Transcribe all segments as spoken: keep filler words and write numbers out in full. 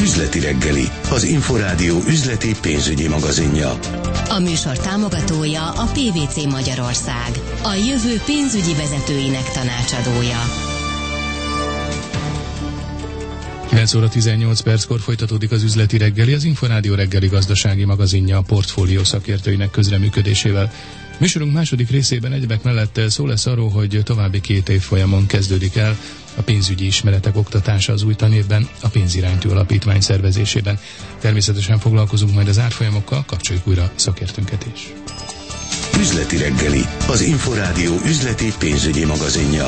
Üzleti reggeli, az Inforádió üzleti pénzügyi magazinja. A műsor támogatója a pé vé cé Magyarország, a jövő pénzügyi vezetőinek tanácsadója. kilenc óra tizennyolc perckor folytatódik az üzleti reggeli, az Inforádió reggeli gazdasági magazinja a portfólió szakértőinek közreműködésével. Műsorunk második részében egyebek mellett szó lesz arról, hogy további két évfolyamon kezdődik el a pénzügyi ismeretek oktatása az új tanévben, a Pénziránytű Alapítvány szervezésében. Természetesen foglalkozunk majd az árfolyamokkal, kapcsoljuk újra szakértőnket is. Üzleti reggeli, az Inforádió üzleti pénzügyi magazinja.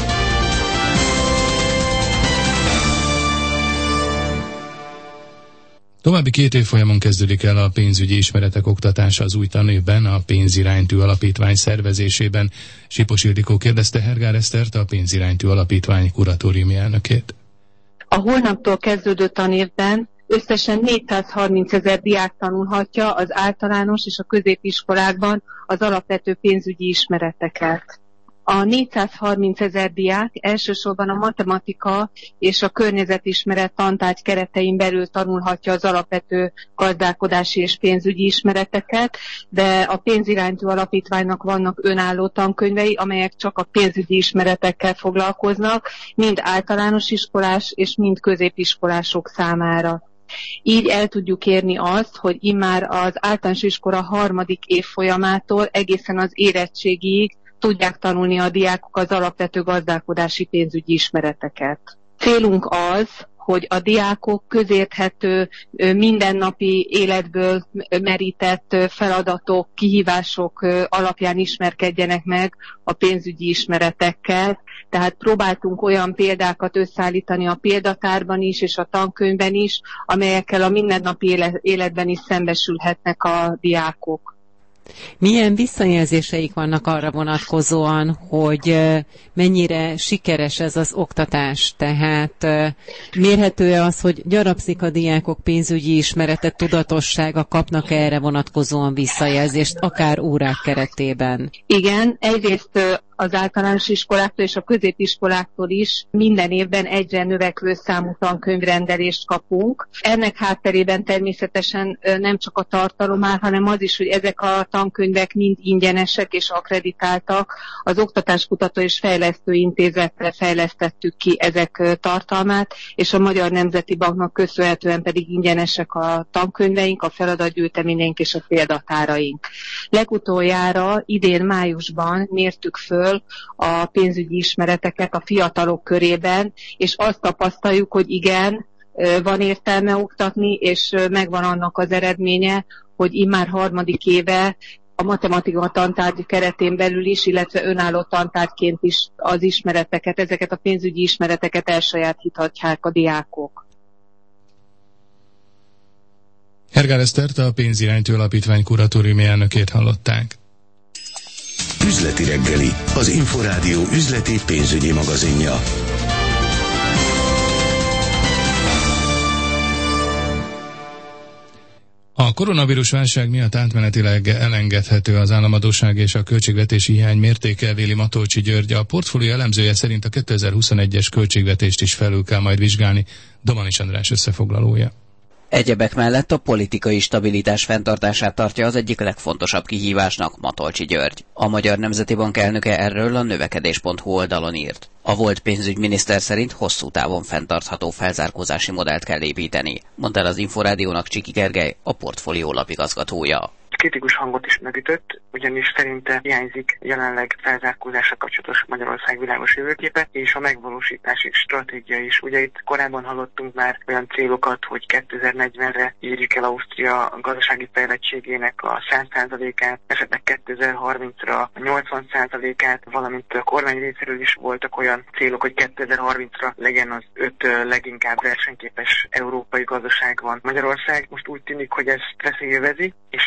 További két évfolyamon kezdődik el a pénzügyi ismeretek oktatása az új tanévben, a Pénziránytű Alapítvány szervezésében. Sipos Ildikó kérdezte Hergár Esztert, a Pénziránytű Alapítvány kuratóriumi elnökét. A holnaptól kezdődő tanévben összesen négyszázharminc ezer diák tanulhatja az általános és a középiskolákban az alapvető pénzügyi ismereteket. A négyszázharminc ezer diák elsősorban a matematika és a környezetismeret tantárgy keretein belül tanulhatja az alapvető gazdálkodási és pénzügyi ismereteket, de a Pénziránytű Alapítványnak vannak önálló tankönyvei, amelyek csak a pénzügyi ismeretekkel foglalkoznak, mind általános iskolás és mind középiskolások számára. Így el tudjuk érni azt, hogy immár az általános iskola harmadik évfolyamától egészen az érettségig tudják tanulni a diákok az alapvető gazdálkodási pénzügyi ismereteket. Célunk az, hogy a diákok közérthető, mindennapi életből merített feladatok, kihívások alapján ismerkedjenek meg a pénzügyi ismeretekkel. Tehát próbáltunk olyan példákat összeállítani a példatárban is és a tankönyvben is, amelyekkel a mindennapi életben is szembesülhetnek a diákok. Milyen visszajelzéseik vannak arra vonatkozóan, hogy mennyire sikeres ez az oktatás? Tehát mérhető-e az, hogy gyarapszik a diákok pénzügyi ismeretet, tudatossága, kapnak erre vonatkozóan visszajelzést, akár órák keretében? Igen, egyrészt az általános iskoláktól és a középiskoláktól is minden évben egyre növekvő számú tankönyvrendelést kapunk. Ennek hátterében természetesen nem csak a tartalom áll, hanem az is, hogy ezek a tankönyvek mind ingyenesek és akkreditáltak. Az Oktatáskutató és Fejlesztő Intézetre fejlesztettük ki ezek tartalmát, és a Magyar Nemzeti Banknak köszönhetően pedig ingyenesek a tankönyveink, a feladatgyűjteményeink és a példatáraink. Legutoljára idén májusban mértük föl a pénzügyi ismereteket a fiatalok körében, és azt tapasztaljuk, hogy igen, van értelme oktatni, és megvan annak az eredménye, hogy immár harmadik éve a matematika tantárgy keretén belül is, illetve önálló tantárgyként is az ismereteket, ezeket a pénzügyi ismereteket elsajátíthatják a diákok. Hergár Esztert, a Pénziránytű Alapítvány kuratóriumi elnökét hallották. Üzleti reggeli, az Inforádió üzleti pénzügyi magazinja. A koronavírus válság miatt átmenetileg elengedhető az államadósság és a költségvetési hiány mértéke, véli Matolcsy György. A portfólió elemzője szerint a kétezer-huszonegyes költségvetést is felül kell majd vizsgálni. Domanis András összefoglalója. Egyebek mellett a politikai stabilitás fenntartását tartja az egyik legfontosabb kihívásnak Matolcsy György. A Magyar Nemzeti Bank elnöke erről a növekedés pont hu oldalon írt. A volt pénzügyminiszter szerint hosszú távon fenntartható felzárkózási modellt kell építeni, mondta el az Inforádiónak Csiki Gergely, a portfólió lapigazgatója. Kritikus hangot is megütött, ugyanis szerinte hiányzik jelenleg felzárkózással kapcsolatos Magyarország világos jövőképe, és a megvalósítási stratégia is. Ugye itt korábban hallottunk már olyan célokat, hogy kétezer-negyvenre érjük el Ausztria gazdasági fejlettségének a száz százalékát, esetleg kétezer-harmincra a nyolcvan százalékát, valamint a kormány részéről is voltak olyan célok, hogy kétezer-harmincra legyen az öt leginkább versenyképes európai gazdaság van Magyarország. Most úgy tűnik, hogy ez veszélyövezi, és erre figyel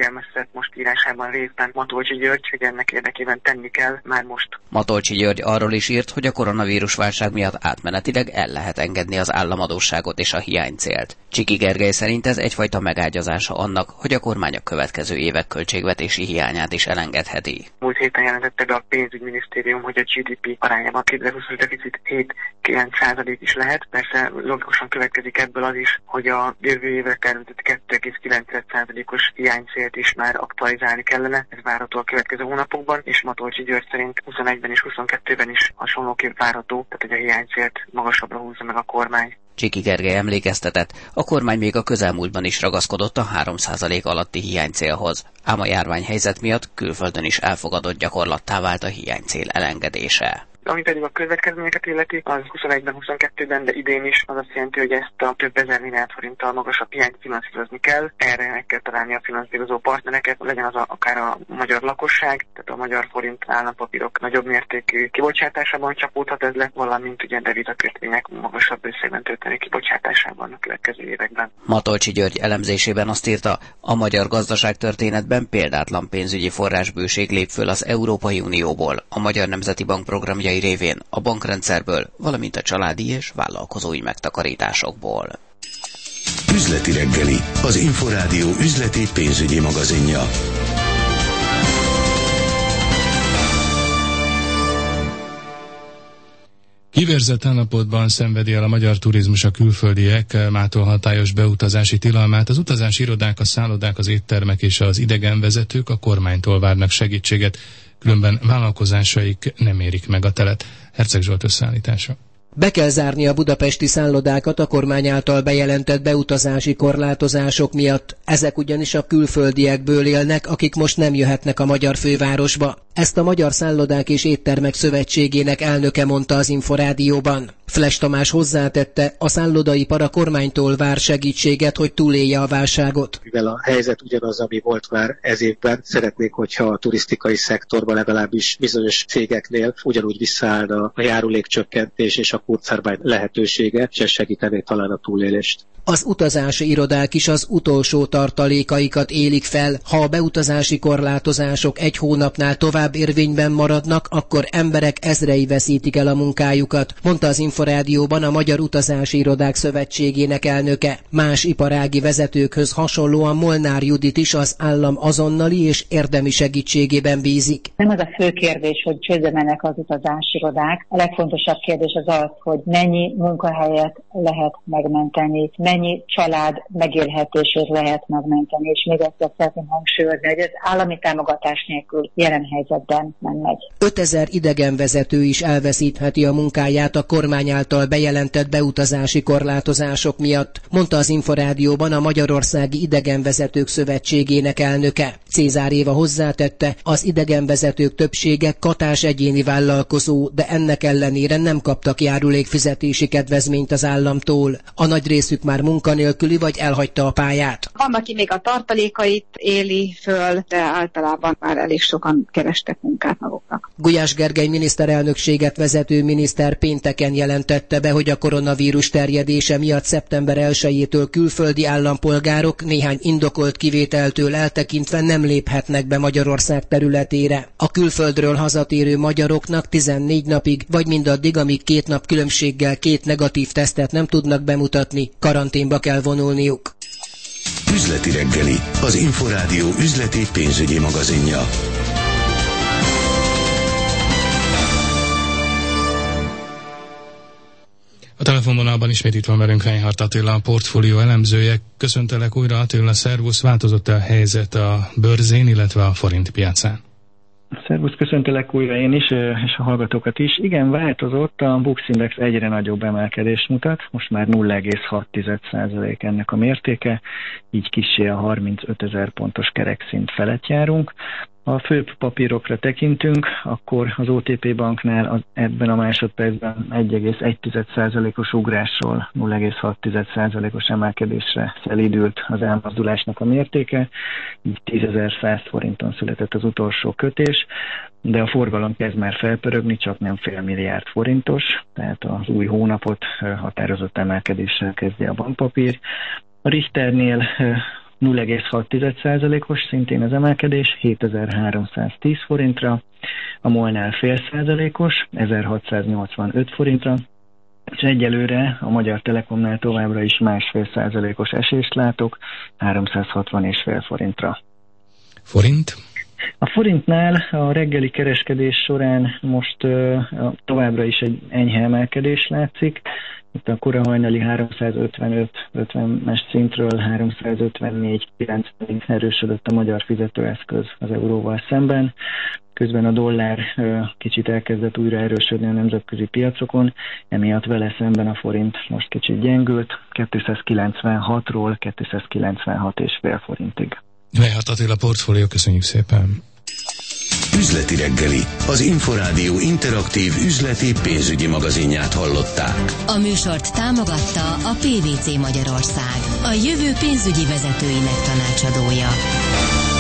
figyelmeztetett most írásában részben Matolcsy György, hogy ennek érdekében tenni kell már most. Matolcsy György arról is írt, hogy a koronavírus válság miatt átmenetileg el lehet engedni az államadósságot és a hiánycélt. Csiki Gergely szerint ez egyfajta megágyazása annak, hogy a kormány a következő évek költségvetési hiányát is elengedheti. Múlt héten jelentette be a pénzügyminisztérium, hogy a gé dé pé arányában a kétezer-húszas deficit hét-kilenc százalék is lehet. Persze logikusan következik ebből az is, hogy a jövő évre tervezett kettő egész kilenc százalékos hiánycélt is már aktualizálni kellene. Ez várható a következő hónapokban, és Matolcsy György szerint huszonegyben és huszonkettőben is hasonlóképp várható, tehát hogy a hiánycélt magasabbra húzza meg a kormány. Csiki Gergely emlékeztetett, a kormány még a közelmúltban is ragaszkodott a három százalék alatti hiánycélhoz, ám a járványhelyzet miatt külföldön is elfogadott gyakorlattá vált a hiánycél elengedése. Ami pedig a következményeket illeti, az huszonegyben, huszonkettőben, de idén is az azt jelenti, hogy ezt a több ezer milliárd forinttal magasabb hiányt finanszírozni kell. Erre meg kell találni a finanszírozó partnereket, legyen az a, akár a magyar lakosság, tehát a magyar forint állampapírok nagyobb mértékű kibocsátásában csapódhat ez le, valamint ugye devizakötvények magasabb összegben történő kibocsátásában a következő években. Matolcsy György elemzésében azt írta, a magyar gazdaságtörténetben példátlan pénzügyi forrásbőség lép föl az Európai Unióból, a Magyar Nemzeti Bank programjai révén, a bankrendszerből, valamint a családi és vállalkozói megtakarításokból. Üzleti reggeli, az Inforádió üzleti pénzügyi magazinja. Kivérzett állapotban szenvedi el a magyar turizmus a külföldiek mától hatályos beutazási tilalmát. Az utazási irodák, a szállodák, az éttermek és az idegenvezetők a kormánytól várnak segítséget, különben vállalkozásaik nem érik meg a telet. Herceg Zsolt összeállítása. Be kell zárni a budapesti szállodákat a kormány által bejelentett beutazási korlátozások miatt. Ezek ugyanis a külföldiekből élnek, akik most nem jöhetnek a magyar fővárosba. Ezt a Magyar Szállodák és Éttermek Szövetségének elnöke mondta az Inforádióban. Fles Tamás hozzátette, a szállodaipar a kormánytól vár segítséget, hogy túlélje a válságot. Mivel a helyzet ugyanaz, ami volt már ez évben, szeretnék, hogyha a turisztikai szektorban legalábbis bizonyos cégeknél ugyanúgy visszaállna a járulékcsökkentés és a kurzarbeit lehetősége, és ez segítené talán a túlélést. Az utazási irodák is az utolsó tartalékaikat élik fel. Ha a beutazási korlátozások egy hónapnál tovább érvényben maradnak, akkor emberek ezrei veszítik el a munkájukat, mondta az Inforádióban a Magyar Utazási Irodák Szövetségének elnöke. Más iparági vezetőkhöz hasonlóan Molnár Judit is az állam azonnali és érdemi segítségében bízik. Nem az a fő kérdés, hogy csődbe mennek az utazási irodák. A legfontosabb kérdés az az, hogy mennyi munkahelyet lehet megmenteni, mennyi család megélhetését lehet megmenteni, és még ezt szeretném hangsúlyozni, hogy ez állami támogatás nélkül jelen helyzetben nem megy. ötezer idegenvezető is elveszítheti a munkáját a kormány által bejelentett beutazási korlátozások miatt, mondta az Inforádióban a Magyarországi Idegenvezetők Szövetségének elnöke. Cézár Éva hozzátette, az idegenvezetők többsége katás egyéni vállalkozó, de ennek ellenére nem kaptak járulékfizetési kedvezményt az államtól. A nagy részük már munkanélküli vagy elhagyta a pályát. Van, aki még a tartalékait éli föl, de általában már elég sokan kerestek munkát maguknak. Gulyás Gergely miniszterelnökséget vezető miniszter pénteken jelentette be, hogy a koronavírus terjedése miatt szeptember elsejétől külföldi állampolgárok néhány indokolt kivételtől eltekintve nem léphetnek be Magyarország területére. A külföldről hazatérő magyaroknak tizennégy napig, vagy mindaddig, amíg két nap különbséggel két negatív tesztet nem tudnak bemutatni, karanténba kell vonulniuk. Üzleti reggeli, az Inforádió üzleti pénzügyi magazinja. A telefonvonalban ismét itt van velünk Reinhardt Attila, a portfólió elemzője. Köszöntelek újra, Attila, szervusz. Változott a helyzet a bőrzén, illetve a forint piacán? Szervusz, köszöntelek újra én is, és a hallgatókat is. Igen, változott, a Bux Index egyre nagyobb emelkedést mutat, most már nulla egész hat százalék ennek a mértéke, így kissé a harmincötezer pontos kerekszint felett járunk. Ha főbb papírokra tekintünk, akkor az o té pé Banknál az ebben a másodpercben egy egész egy százalékos ugrásról nulla egész hat százalékos emelkedésre szelídült az elmozdulásnak a mértéke, így tízezer-száz forinton született az utolsó kötés, de a forgalom kezd már felpörögni, csak nem fél milliárd forintos, tehát az új hónapot határozott emelkedéssel kezdi a bankpapír. A Richternél nulla egész hat százalékos szintén az emelkedés hétezer-háromszáztíz forintra, a MOL-nál fél százalékos ezerhatszáznyolcvanöt forintra, és egyelőre a Magyar Telekomnál továbbra is másfél százalékos esést látok, háromszázhatvan egész öt forintra. Forint? A forintnál a reggeli kereskedés során most uh, továbbra is egy enyhe emelkedés látszik. Itt a kora hajnali háromszázötvenöt ötvenes szintről háromszázötvennégy kilencvenig erősödött a magyar fizetőeszköz az euróval szemben. Közben a dollár uh, kicsit elkezdett újra erősödni a nemzetközi piacokon, emiatt vele szemben a forint most kicsit gyengült, kétszázkilencvenhatról kétszázkilencvenhat egész öt forintig. Vejhat Attila Portfólió, köszönjük szépen! Üzleti reggeli, az Inforádió interaktív üzleti pénzügyi magazinját hallották. A műsort támogatta a pé vé cé Magyarország, a jövő pénzügyi vezetőinek tanácsadója.